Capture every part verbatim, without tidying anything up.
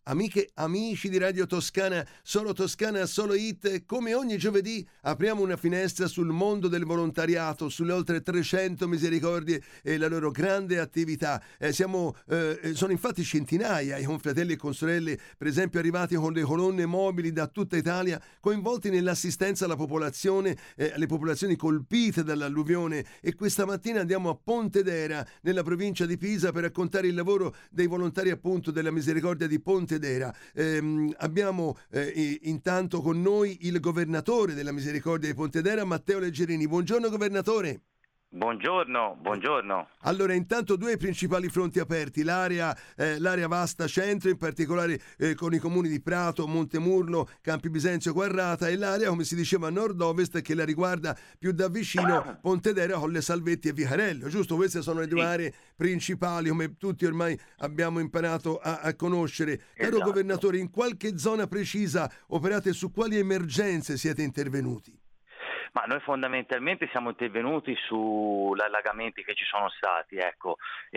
Amiche, amici di Radio Toscana, Solo Toscana, Solo Hit, come ogni giovedì apriamo una finestra sul mondo del volontariato, sulle oltre trecento misericordie e la loro grande attività. Eh, siamo, eh, sono infatti centinaia i confratelli e consorelle, per esempio, arrivati con le colonne mobili da tutta Italia, coinvolti nell'assistenza alla popolazione, eh, alle popolazioni colpite dall'alluvione, e questa mattina andiamo a Pontedera, nella provincia di Pisa, per raccontare il lavoro dei volontari appunto della Misericordia di Pontedera. Eh, abbiamo eh, intanto con noi il governatore della Misericordia di Pontedera, Matteo Leggerini. Buongiorno governatore. Buongiorno, buongiorno. Allora, intanto due principali fronti aperti, l'area, eh, l'area vasta centro, in particolare eh, con i comuni di Prato, Montemurlo, Campi Bisenzio, Quarrata, e l'area, come si diceva, nord-ovest, che la riguarda più da vicino, Pontedera, Colle Salvetti e Vicarello, giusto? Queste sono le due aree principali, come tutti ormai abbiamo imparato a, a conoscere. Caro Esatto. governatore, in qualche zona precisa operate, su quali emergenze siete intervenuti? Ma noi fondamentalmente siamo intervenuti sugli allagamenti che ci sono stati, ecco.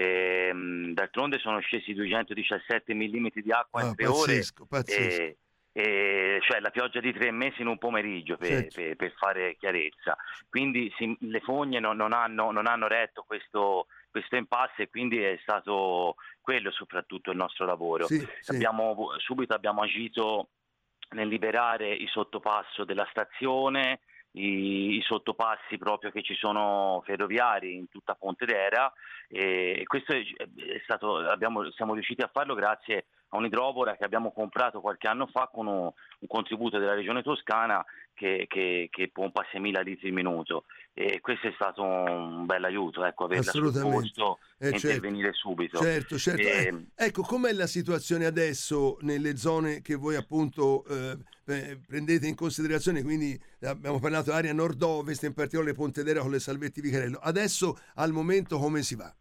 E, d'altronde sono scesi duecentodiciassette millimetri di acqua Ah, in tre pazzesco, ore, pazzesco. e, e, cioè la pioggia di tre mesi in un pomeriggio, per, Certo. per, per fare chiarezza. Quindi si, le fogne non, non, hanno, non hanno retto questo, questo impasse, e quindi è stato quello soprattutto il nostro lavoro. Sì, sì. Abbiamo, subito abbiamo agito nel liberare il sottopasso della stazione, I, i sottopassi proprio che ci sono ferroviari in tutta Pontedera, e, e questo è, è stato, abbiamo, siamo riusciti a farlo grazie a un'idrovora che abbiamo comprato qualche anno fa con un, un contributo della regione Toscana che, che, che pompa seimila litri al minuto, e questo è stato un bel aiuto, ecco, averla sul posto Eh, e certo. intervenire subito. Certo, certo. E, Eh, ecco, com'è la situazione adesso nelle zone che voi appunto eh, eh, prendete in considerazione? Quindi abbiamo parlato area nord-ovest, in particolare Pontedera, Colle Salvetti, Vicarello. Adesso, al momento, come si va?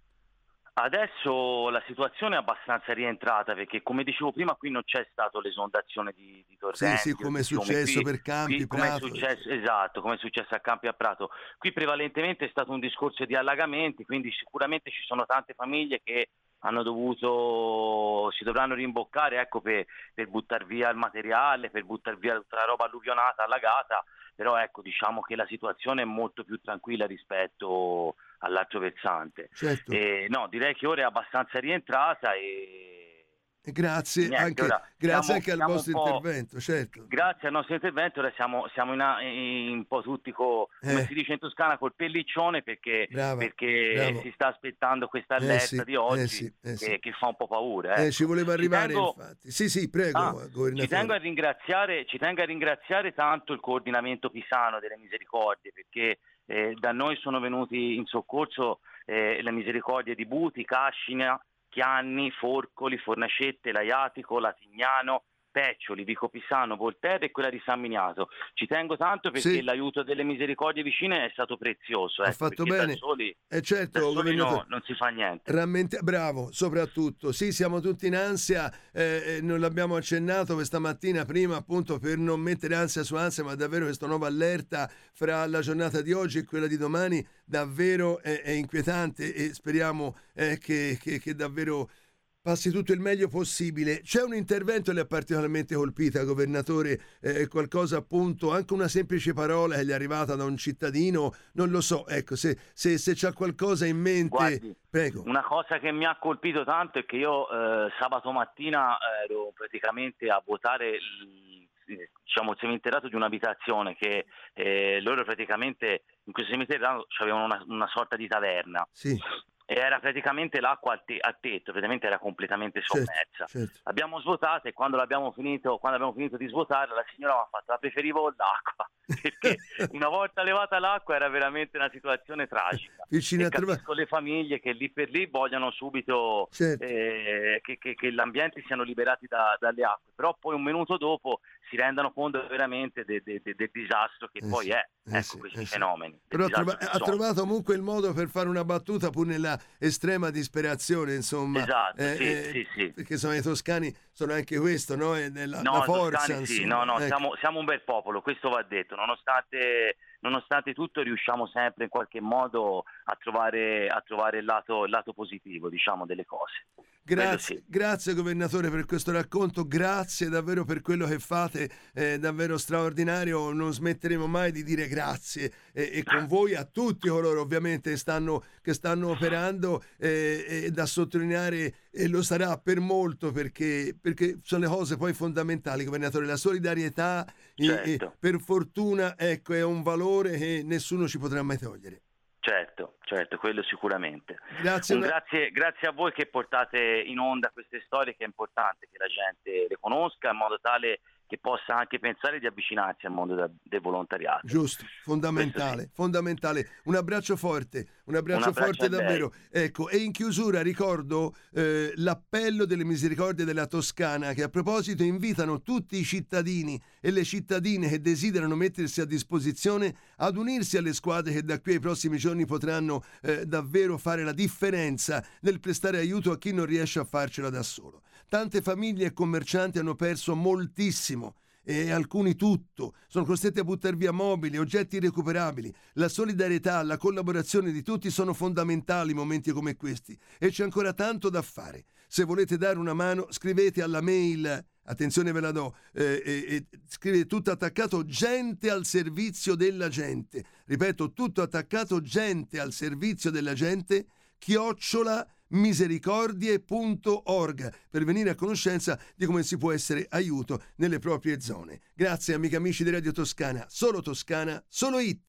Adesso la situazione è abbastanza rientrata, perché come dicevo prima qui non c'è stato l'esondazione di, di torrenti. Sì, sì, come è fiumi. successo Qui, per Campi, qui, come è Prato. successo, esatto, come è successo a Campi e a Prato. Qui prevalentemente è stato un discorso di allagamenti, quindi sicuramente ci sono tante famiglie che hanno dovuto, si dovranno rimboccare, ecco, per, per buttare via il materiale, per buttare via tutta la roba alluvionata, allagata, però ecco, diciamo che la situazione è molto più tranquilla rispetto all'altro versante. Certo. Eh, no, direi che ora è abbastanza rientrata, e E grazie niente, anche, ora grazie siamo- anche al siamo vostro un po'- intervento, certo. Grazie al nostro intervento ora siamo, siamo in, in un po' tutti, co- come Eh. si dice in Toscana, col pelliccione, perché, Brava, perché bravo. si sta aspettando questa Eh allerta sì, di oggi, eh sì, eh sì. che, che fa un po' paura. Eh, ecco. ci voleva arrivare, tengo- infatti. Sì, sì, prego, Ah, governatore. ci tengo a ringraziare, ci tengo a ringraziare tanto il coordinamento pisano delle Misericordie, perché eh, da noi sono venuti in soccorso eh, le Misericordie di Buti, Cascina, Chianni, Forcoli, Fornacette, Laiatico, Latignano, Peccioli, Vico Pisano, Volterra e quella di San Miniato. Ci tengo tanto perché Sì. l'aiuto delle Misericordie vicine è stato prezioso. Ha ecco, fatto perché bene. Da soli, Eh certo, da soli governatore. no, non si fa niente. Rammente- bravo, soprattutto. Sì, siamo tutti in ansia, eh, eh, non l'abbiamo accennato questa mattina prima, appunto, per non mettere ansia su ansia, ma davvero questa nuova allerta fra la giornata di oggi e quella di domani davvero è, è inquietante, e speriamo eh, che, che, che davvero passi tutto il meglio possibile. C'è un intervento che le ha particolarmente colpita, governatore, eh, qualcosa appunto, anche una semplice parola che gli è arrivata da un cittadino, non lo so, ecco, se, se, se c'ha qualcosa in mente, Guardi, prego. una cosa che mi ha colpito tanto è che io eh, sabato mattina ero praticamente a vuotare il, diciamo, il seminterrato di un'abitazione che eh, loro praticamente in questo seminterrato avevano una, una sorta di taverna. Sì, E era praticamente l'acqua al te- a tetto, praticamente era completamente sommersa. certo, certo. Abbiamo svuotato, e quando l'abbiamo finito, quando abbiamo finito di svuotare, la signora mi ha fatto: la preferivo l'acqua, perché una volta levata l'acqua era veramente una situazione tragica. Vicino E a trova- capisco le famiglie che lì per lì vogliono subito Certo. eh, che, che, che l'ambiente siano liberati da- dalle acque, però poi un minuto dopo si rendono conto veramente de- de- de- del disastro che Eh poi sì, è, eh ecco, sì, questi eh sì. fenomeni. del Però ha, disastro trova- che ha sono. trovato comunque il modo per fare una battuta pur nella estrema disperazione, insomma. Esatto, Eh, sì, eh, sì, sì. Perché sono i toscani, sono anche questo, no? E nella, No, la i forza, toscani sì, insomma. no, no, Ecco. siamo, siamo un bel popolo, questo va detto, nonostante nonostante tutto riusciamo sempre in qualche modo a trovare, a trovare il lato, il lato positivo, diciamo, delle cose. Grazie, sì. grazie governatore per questo racconto, grazie davvero per quello che fate, è davvero straordinario, non smetteremo mai di dire grazie e, e con voi a tutti coloro ovviamente stanno, che stanno operando e, e da sottolineare, e lo sarà per molto, perché, perché sono le cose poi fondamentali, governatore, la solidarietà, Certo. e, e per fortuna, ecco, è un valore che nessuno ci potrà mai togliere. Certo, certo, quello sicuramente. Grazie, Un una... grazie, grazie a voi che portate in onda queste storie, che è importante che la gente le conosca in modo tale che possa anche pensare di avvicinarsi al mondo da, del volontariato. Giusto, fondamentale, sì. fondamentale. Un abbraccio forte, un abbraccio, un abbraccio forte davvero. lei. Ecco, e in chiusura ricordo eh, l'appello delle Misericordie della Toscana, che a proposito invitano tutti i cittadini e le cittadine che desiderano mettersi a disposizione ad unirsi alle squadre che da qui ai prossimi giorni potranno eh, davvero fare la differenza nel prestare aiuto a chi non riesce a farcela da solo. Tante famiglie e commercianti hanno perso moltissimo e alcuni tutto, sono costretti a buttare via mobili, oggetti irrecuperabili. La solidarietà, la collaborazione di tutti sono fondamentali in momenti come questi e c'è ancora tanto da fare. Se volete dare una mano, scrivete alla mail, attenzione ve la do, eh, eh, eh, scrivete tutto attaccato, gente al servizio della gente. Ripeto, tutto attaccato, gente al servizio della gente, chiocciola misericordie punto org, per venire a conoscenza di come si può essere aiuto nelle proprie zone. Grazie amiche e amici di Radio Toscana, solo Toscana, solo hit.